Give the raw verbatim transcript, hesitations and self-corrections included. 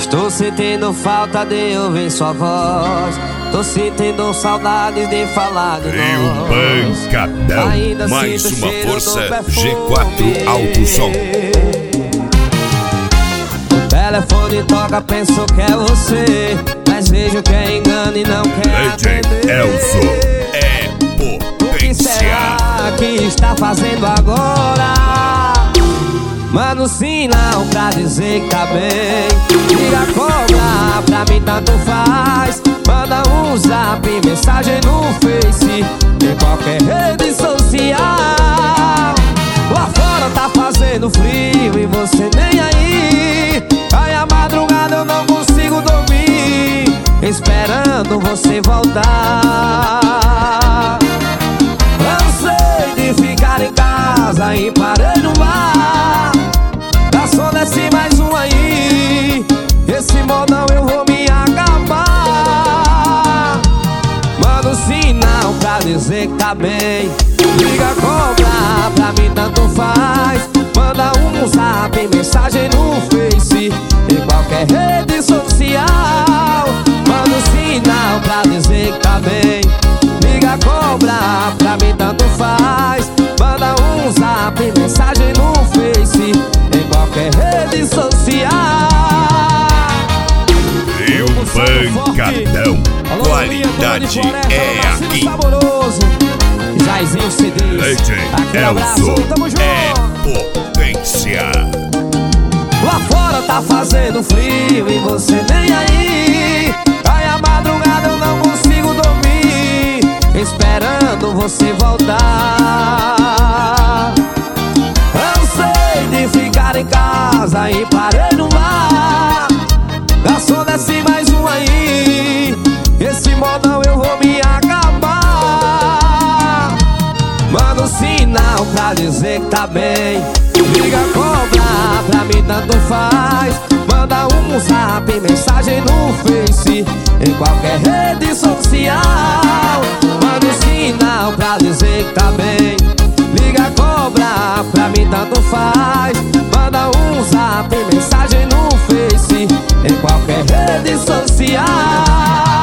Estou sentindo falta de ouvir sua voz. Tô sentindo saudades de falar de nós. Rio Pancadão. Ainda mais sinto uma cheiro força do perfume. G quatro Alto Som. O telefone toca, penso que é você, mas vejo que é engano e não quer D J Elzo é O que potência. será que está fazendo agora? Manda um sinal pra dizer que tá bem. Liga, cobra, pra mim tanto faz. Manda um zap, mensagem no Face, em qualquer rede social. Lá fora tá fazendo frio e você nem aí. Aí a madrugada eu não consigo dormir, esperando você voltar. Cansei de ficar em casa e parei no bar. Garçom, desce mais um aí, esse modão eu vou me acabar. Manda um sinal pra dizer que tá bem. Liga, cobra, pra mim tanto faz. Manda um zap, mensagem no Face, em qualquer rede social. Manda um sinal pra dizer que tá bem. Liga, cobra, pra mim tanto faz. Manda um zap, mensagem no Face, em qualquer rede social. Rio Pancadão. Qualidade é aqui. Saboroso. Jairzinho C Ds. D J Elzo é potência. Lá fora tá fazendo frio e você nem aí. Aí a madrugada eu não consigo dormir, esperando você voltar. Cansei de ficar em casa e parei no bar. Garçom, desce mais um aí, esse modão eu vou me acabar. Manda um sinal pra dizer que tá bem. Liga, cobra, pra mim tanto faz. Manda um zap, mensagem no Face, em qualquer rede social. Manda um sinal pra dizer que tá bem. Liga, cobra, pra mim tanto faz. Manda um zap, mensagem no Face, em qualquer rede social.